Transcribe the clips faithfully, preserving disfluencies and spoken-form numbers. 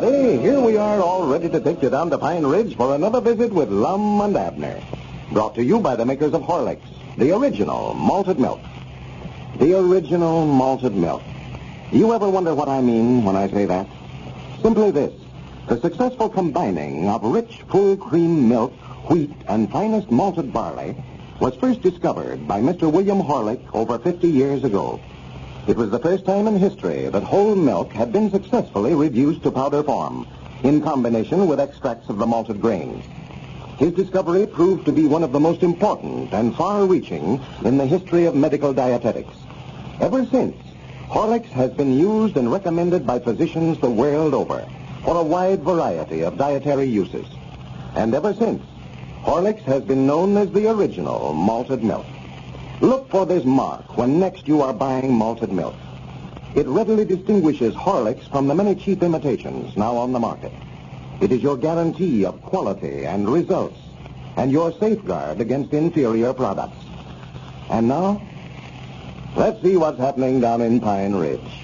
everybody. Here we are all ready to take you down to Pine Ridge for another visit with Lum and Abner. Brought to you by the makers of Horlicks, the original malted milk. The original malted milk. You ever wonder what I mean when I say that? Simply this. The successful combining of rich, full cream milk, wheat, and finest malted barley was first discovered by Mister William Horlick over fifty years ago. It was the first time in history that whole milk had been successfully reduced to powder form in combination with extracts of the malted grains. His discovery proved to be one of the most important and far-reaching in the history of medical dietetics. Ever since, Horlicks has been used and recommended by physicians the world over for a wide variety of dietary uses. And ever since, Horlicks has been known as the original malted milk. Look for this mark when next you are buying malted milk. It readily distinguishes Horlicks from the many cheap imitations now on the market. It is your guarantee of quality and results, and your safeguard against inferior products. And now, let's see what's happening down in Pine Ridge.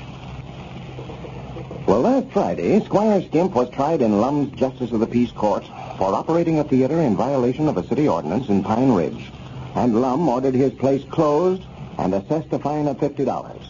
Well, last Friday, Squire Skimp was tried in Lum's Justice of the Peace Court for operating a theater in violation of a city ordinance in Pine Ridge. And Lum ordered his place closed and assessed a fine of fifty dollars.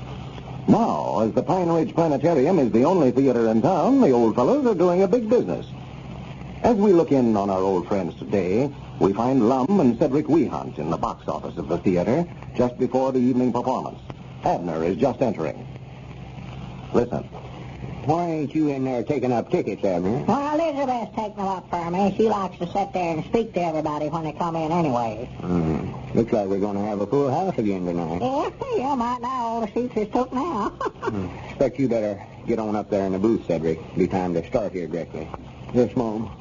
Now, as the Pine Ridge Planetarium is the only theater in town, the old fellows are doing a big business. As we look in on our old friends today, we find Lum and Cedric Wehunt in the box office of the theater just before the evening performance. Abner is just entering. Listen. Why ain't you in there taking up tickets, Abner? Well, Elizabeth's taking them up for me. She likes to sit there and speak to everybody when they come in anyway. Mm. Looks like we're going to have a full house again tonight. Yeah, yeah, might now. All the seats is took now. mm. Expect you better get on up there in the booth, Cedric. Be time to start here directly. Yes, Mom.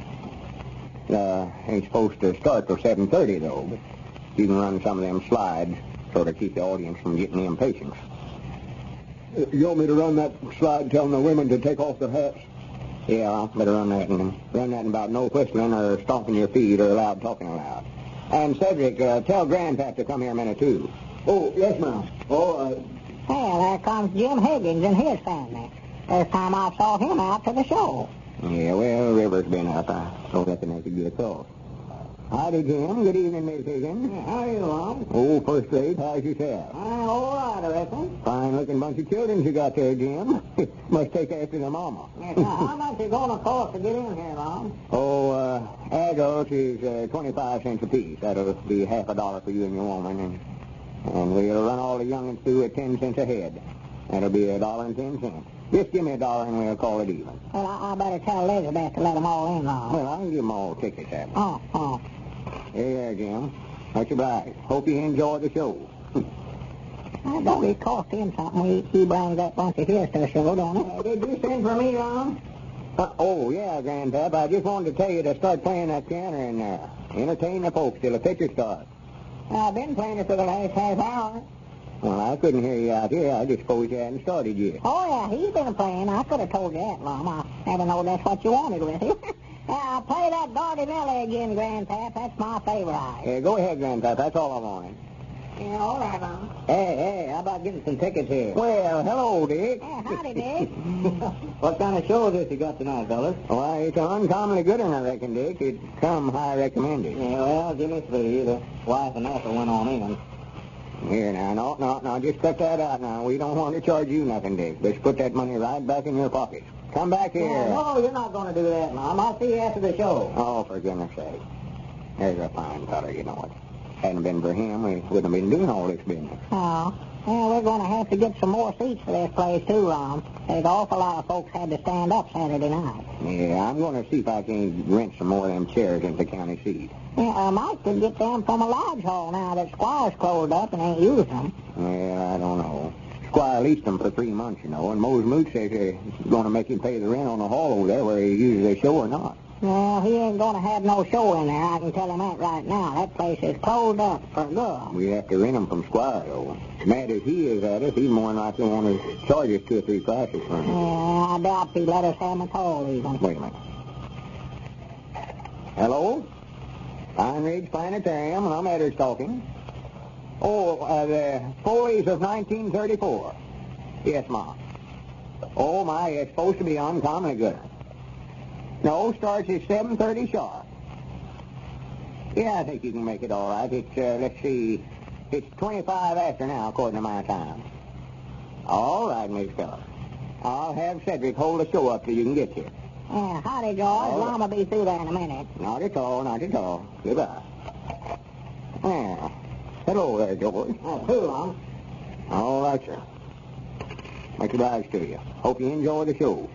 Uh, ain't supposed to start till seven thirty, though, but you can run some of them slides sort of keep the audience from getting impatient. You want me to run that slide telling the women to take off their hats? Yeah, I'll better run that and run that about no whistling or stomping your feet or loud talking aloud. And Cedric, uh, tell Grandpap to come here a minute, too. Oh, yes, ma'am. All right. Well, there comes Jim Higgins and his family. First time I saw him out to the show. Yeah, well, River's been up. I don't reckon they could get a call. Howdy, Jim. Good evening, Miss Higgins. Yeah, how are you, Lum? Oh, first rate. How's yourself? Uh, all right, I reckon. Fine-looking bunch of children you got there, Jim. Must take after the mama. Yes, now, how much you going to cost to get in here, Lum? Oh, uh, adults is uh, twenty-five cents apiece. That'll be half a dollar for you and your woman. And, and we'll run all the young'uns through at ten cents a head. That'll be a dollar and ten cents. Just give me a dollar and we'll call it even. Well, I, I better tell Elizabeth to let them all in, Lum. Well, I can give them all tickets, Abner. Oh, oh. Hey there, Jim. Much obliged. Hope you enjoy the show. I don't it cost him something. He, he brings that bunch of his to the show, don't it? Uh, did you send for me, Lum? Uh, oh, yeah, Grandpap. I just wanted to tell you to start playing that piano in there. Entertain the folks till the picture starts. I've been playing it for the last half hour. Well, I couldn't hear you out here. I just suppose you hadn't started yet. Oh, yeah, he's been playing. I could have told you that, Lum. I never know that's what you wanted with it. Now, play that Dardanelli again, Grandpap. That's my favorite. Yeah, go ahead, Grandpap. That's all I wanted. Yeah, all right, Lum. Hey, hey, how about getting some tickets here? Well, hello, Dick. Yeah, howdy, Dick. What kind of show is this you got tonight, fellas? Why, it's an uncommonly good one, I reckon, Dick. It's come high recommended. Yeah, well, Jimmy Slee, the wife and Ethel went on in. Here, now, no, no, no, just cut that out now. We don't want to charge you nothing, Dick. Let's put that money right back in your pocket. Come back here. Oh, no, you're not going to do that, Mom. I'll see you after the show. Oh, for goodness sake. There's a fine fellow, you know it. Hadn't been for him, we wouldn't have been doing all this business. Oh. Well, we're going to have to get some more seats for this place, too, Lum. There's an awful lot of folks had to stand up Saturday night. Yeah, I'm going to see if I can rent some more of them chairs in the county seat. Yeah, I might could get them from a lodge hall now that Squire's closed up and ain't used them. Well, I don't know. Squire leased them for three months, you know, and Mose Moot says they're going to make him pay the rent on the hall over there where he uses a show or not. Well, he ain't going to have no show in there, I can tell him that right now. That place is closed up for good. We have to rent him from Squire, though. Mad as he is at us, he's more than likely want to charge us two or three prices for him. Yeah, I doubt he'd let us have him at all, even. Wait a minute. Hello? Pine Ridge Planetarium, and I'm Edders talking. Oh, uh, the Follies of nineteen thirty-four. Yes, Ma. Oh, my, it's supposed to be uncommonly good. No, starts at seven thirty sharp. Yeah, I think you can make it all right. It's, uh, let's see, it's twenty-five after now, according to my time. All right, Miss Feller. I'll have Cedric hold the show up till you can get here. Yeah, howdy, George. All right. Lom will be through there in a minute. Not at all, not at all. Goodbye. Yeah. Hello there, George. Oh, too long. All right, sir. Much obliged to you. Hope you enjoy the show.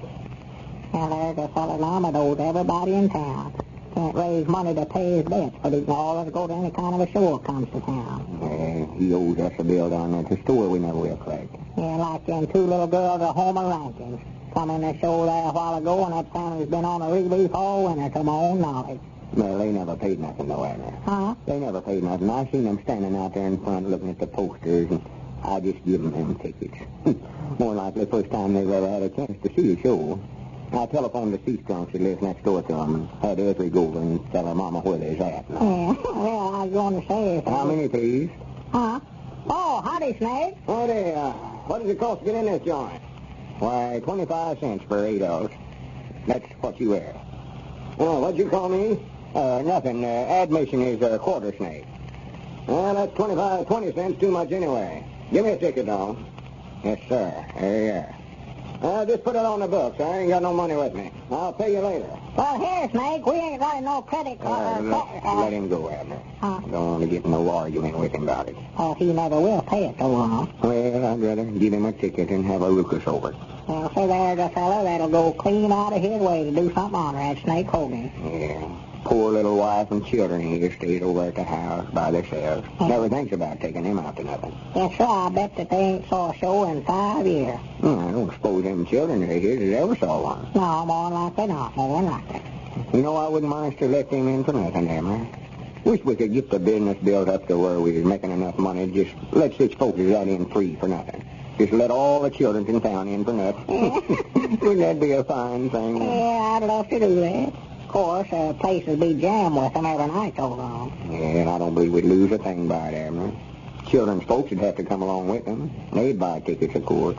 Well, there's a fella Lom that owes everybody in town. Can't raise money to pay his debts, but he can always go to any kind of a show that comes to town. Yeah, he owes us a bill down at the store we never will collect. Yeah, like them two little girls at Homer Rankins. Come in the show there a while ago, and that family's been on a relief all winter to my own knowledge. Well, they never paid nothing, though, Abner. Huh? They never paid nothing. I seen them standing out there in front looking at the posters, and I just give them them tickets. More likely the first time they've ever had a chance to see a show. I telephoned the Seastrong, she lives next door to them, and had Ezra go over and tell her mama where they's at. Yeah, well, I was going to say... How many, please? Huh? Oh, howdy, Snake. What, uh, what does it cost to get in this joint? Why, twenty-five cents for eight hours. That's what you wear. Well, what'd you call me? Uh, nothing. Uh, admission is a quarter, Snake. Well, that's twenty-five, twenty cents too much anyway. Give me a ticket, though. Yes, sir. There you are. Uh, just put it on the books. I ain't got no money with me. I'll pay you later. Well, here, Snake, we ain't got no credit Uh, card. let, uh, let him go, Abner. Huh? Don't want to get in no argument with him about it. Oh, he never will pay it so long. Well, I'd rather give him a ticket and have a Lucas over. Well, so there's a fella that'll go clean out of his way to do something on that Snake Hogan. Yeah. Poor little wife and children here stays over at the house by themselves. Never thinks about taking them out to nothing. Yes, sir, I bet that they ain't saw a show in five years. Well, I don't suppose them children of his has ever saw one. No, more than likely not, more than likely. You know, I wouldn't mind to let them in for nothing, Emma. Wish we could get the business built up to where we was making enough money to just let such folks as that in free for nothing. Just let all the children in town in for nothing. Wouldn't that be a fine thing? Yeah, I'd love to do that. Of course, uh, places be jammed with them every night so long. Yeah, and I don't believe we'd lose a thing by it, Abner. Children's folks would have to come along with them. They'd buy tickets, of course.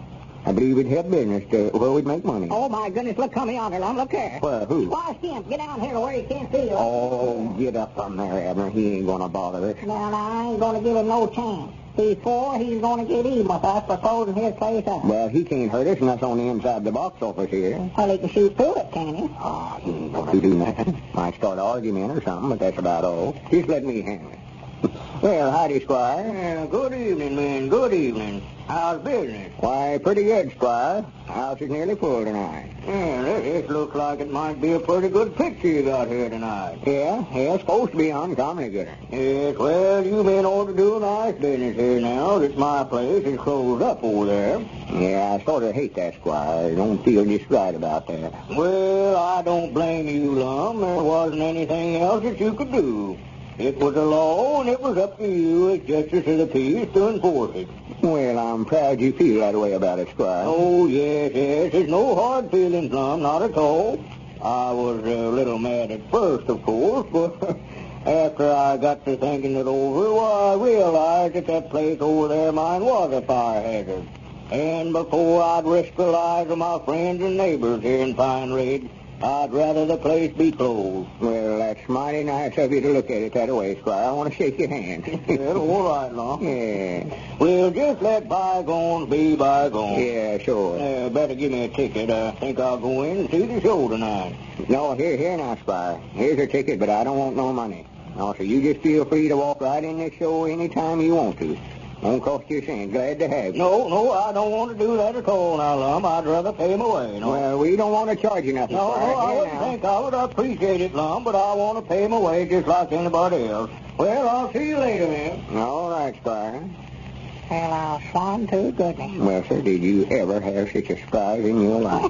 I believe it'd help business to where we'd make money. Oh, my goodness, look, come yonder, Lum, look here. Well, who? Why, him, get down here to where he can't see you. Oh, get up from there, Abner. He ain't gonna bother us. Now, now, I ain't going to give him no chance. He's four, he's going to get even with us for closing his place up. Well, he can't hurt us, and that's on the inside the box office here. Well, he can shoot through it, can he? Oh, he ain't gonna do nothing. Might start an argument or something, but that's about all. Just let me handle it. Well, howdy, Squire. Yeah, good evening, man. Good evening. How's business? Why, pretty good, Squire. House is nearly full tonight. Yeah, this, this looks like it might be a pretty good picture you got here tonight. Yeah, yeah, it's supposed to be uncommonly good. Yes, well, you men ought to do a nice business here now that my place is closed up over there. Yeah, I sort of hate that, Squire. I don't feel just right about that. Well, I don't blame you, Lum. There wasn't anything else that you could do. It was a law, and it was up to you as justice of the peace to enforce it. Well, I'm proud you feel that way about it, Squire. Oh, yes, yes. There's no hard feelings, Lum, not at all. I was a little mad at first, of course, but after I got to thinking it over, well, I realized that that place over there of mine was a fire hazard. And before I'd risk the lives of my friends and neighbors here in Pine Ridge, I'd rather the place be closed. Well, that's mighty nice of you to look at it that way, Squire. I want to shake your hand. Well, all right, Lum. Yeah. We'll just let bygones be bygones. Yeah, sure. Uh, better give me a ticket. I think I'll go in and see the show tonight. No, here, here now, Squire. Here's your ticket, but I don't want no money. No, so you just feel free to walk right in this show any time you want to. Won't cost you a cent. Glad to have you. No, no, I don't want to do that at all now, Lum. I'd rather pay him away. No, Well, we don't want to charge you nothing, no, Squire. no I Here wouldn't now. think I would appreciate it, Lum, but I want to pay him away just like anybody else. Well, I'll see you later, man. All right, Squire. Well, I'll swan to goodness. Well, sir, did you ever have such a surprise in your life?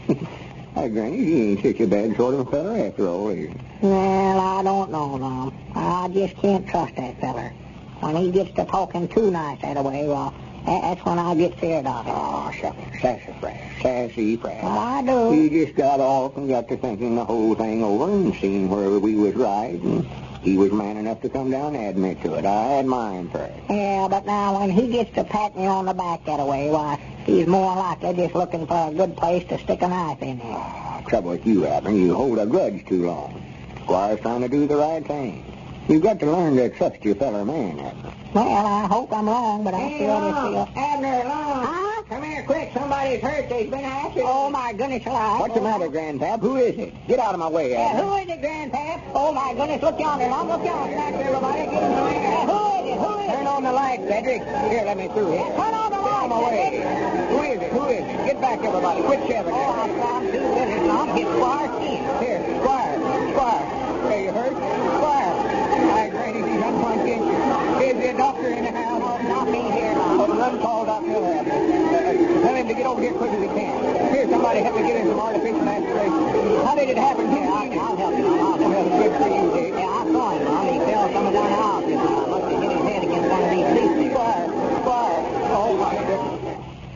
Hey, Granny, he ain't such a bad sort of a feller after all, is he? Well, I don't know, Lum. I just can't trust that feller. When he gets to talking too nice that way, well, that- that's when I get scared of him. Oh, shucks, sassafras, sassafras. Well, I do. He just got off and got to thinking the whole thing over and seeing where we was right, and he was man enough to come down and admit to it. I admire him for it. Yeah, but now when he gets to pat me on the back that way, why, he's more likely just looking for a good place to stick a knife in there. Oh, Trouble with you, Abner, you hold a grudge too long. Squire's trying to do the right thing. You've got to learn to trust your fellow man, Abner. Well, I hope I'm wrong, but I Hey, feel Lon, this feel. Abner, Lon. Huh? Come here quick. Somebody's hurt. There's been an accident. Oh, my goodness alive. What's the matter, Grandpap? Who is it? Get out of my way, Yeah, Abner. who is it, Grandpap? Oh, my goodness, look yonder, Mom, look yonder. That's everybody. Get in the way. Yeah, who is it? Who is it? Turn on the light, Cedric. Here, let me through here. Turn on the Get out of my light, way. Cedric. Who is it? Who is it? Get back, everybody. Quit shoving. Oh, I'm trying to do this, Mom. Get Squire in. Here, Squire. Squire. Are you hurt? Squire. I granny, he's unconscious. Is there a doctor in the house? No, not me here, Mom. Well, run call Doctor Abner. Uh, tell him to get over here quick as he can. Here, somebody help me get in some artificial aspiration. How did it happen here? I'll, I'll help you, Mom. I'll help you. Well, good for you, Dave. Yeah, I saw him, Mom. He fell coming down the aisle just now. Must have hit his head against one of these seats. Squire. Squire. Oh, my goodness.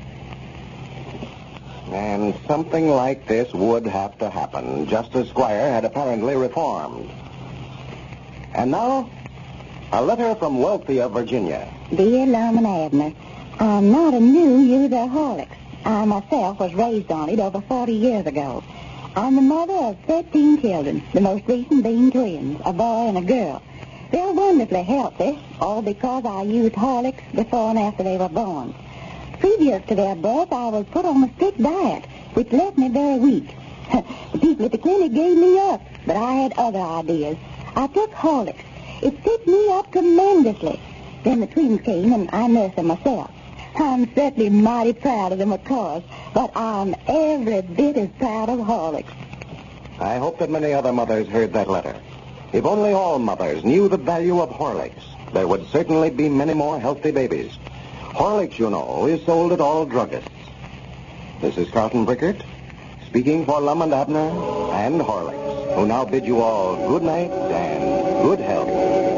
And something like this would have to happen, just as Squire had apparently reformed. And now, a letter from wealthy of Virginia. Dear Lum and Abner, I'm not a new user of Horlicks. I myself was raised on it over forty years ago. I'm the mother of thirteen children, the most recent being twins, a boy and a girl. They're wonderfully healthy, all because I used Horlicks before and after they were born. Previous to their birth, I was put on a strict diet, which left me very weak. The people at the clinic gave me up, but I had other ideas. I took Horlicks. It fixed me up tremendously. Then the twins came, and I nursed them myself. I'm certainly mighty proud of them, of course, but I'm every bit as proud of Horlicks. I hope that many other mothers heard that letter. If only all mothers knew the value of Horlicks, there would certainly be many more healthy babies. Horlicks, you know, is sold at all druggists. This is Carlton Brickert, speaking for Lum and Abner and Horlicks, who now bid you all good night and good health.